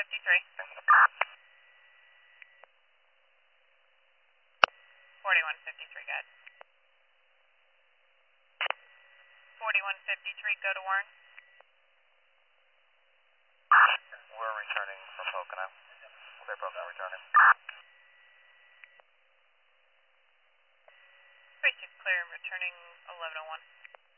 4153, guys. 4153, go to Warren. We're returning from Pocono. Clear Pocono, returning. Precinct clear, returning 1101.